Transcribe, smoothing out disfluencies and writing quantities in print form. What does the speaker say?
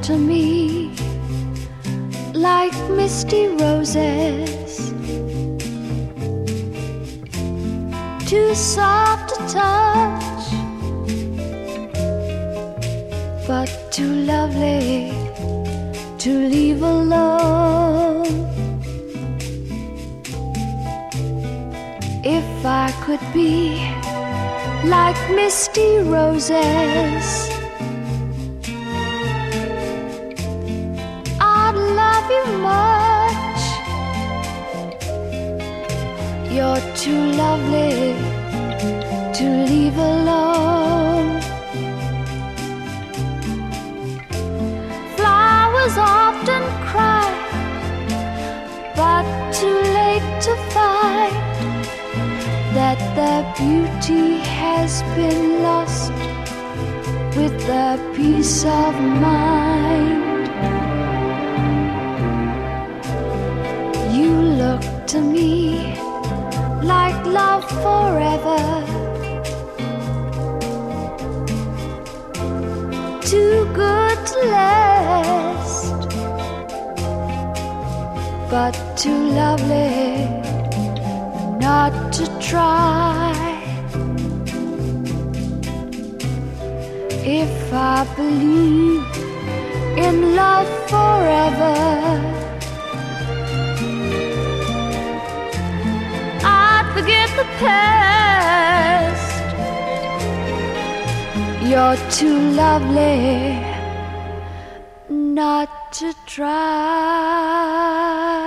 to me like misty roses, too soft to touch, but too lovely to leave alone. If I could be like misty roses, I'd love you much. You're too lovely to leave alone. Flowers often cry, but too late to find that their beauty has been lost with their peace of mind. You look to me like love forever, too good to last, but too lovely not to try. If I believe in love forever, I'd forget the past. You're too lovely not to try.